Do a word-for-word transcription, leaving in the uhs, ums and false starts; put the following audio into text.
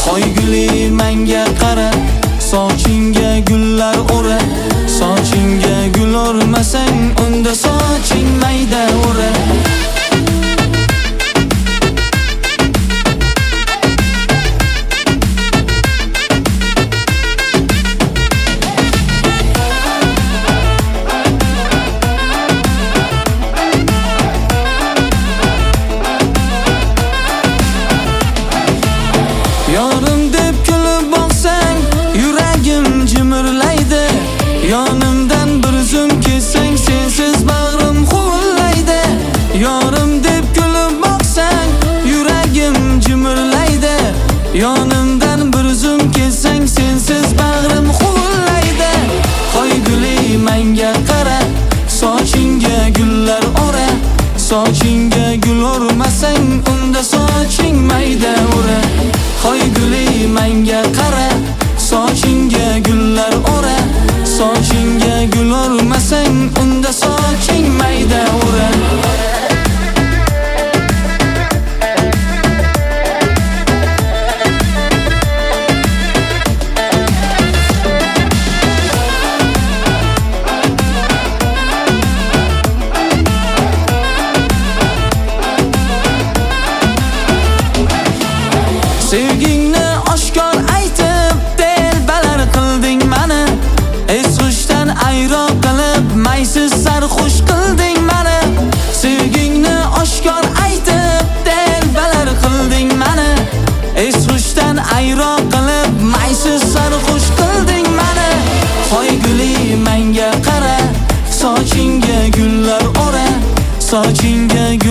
Qo'yguli menga qara, sochingga gullar ura. Sochingga gul urmasang, unda soching mayda ura. Yorim deb kulib boqsang, yuragim jimirlaydi. Yonimdan bir zum ketsang, sensiz bag'rim huvullaydi. Yorim deb kulib boqsang, yuragim jimirlaydi. Yonimdan bir zum ketsang, sensiz bag'rim huvullaydi. Qo'yguli menga qara, sochingga gullar ora. Sochingga gul urmasang, unda soching mayda ura. Qo'yguli menga qara, sochingga gullar ora. Sochingga gul urmasang, unda soching mayda ura. Sevgingni oshkor aytib, telbalar qilding mani. Es-hushdan ayro qilib, maysiz sarxush qilding mani. Sevgingni oshkor aytib, telbalar qilding mani. Es-hushdan ayro qilib, maysiz sarxush qilding mani. Qo'yguli menga qara, sochingga gullar ora. Sochingga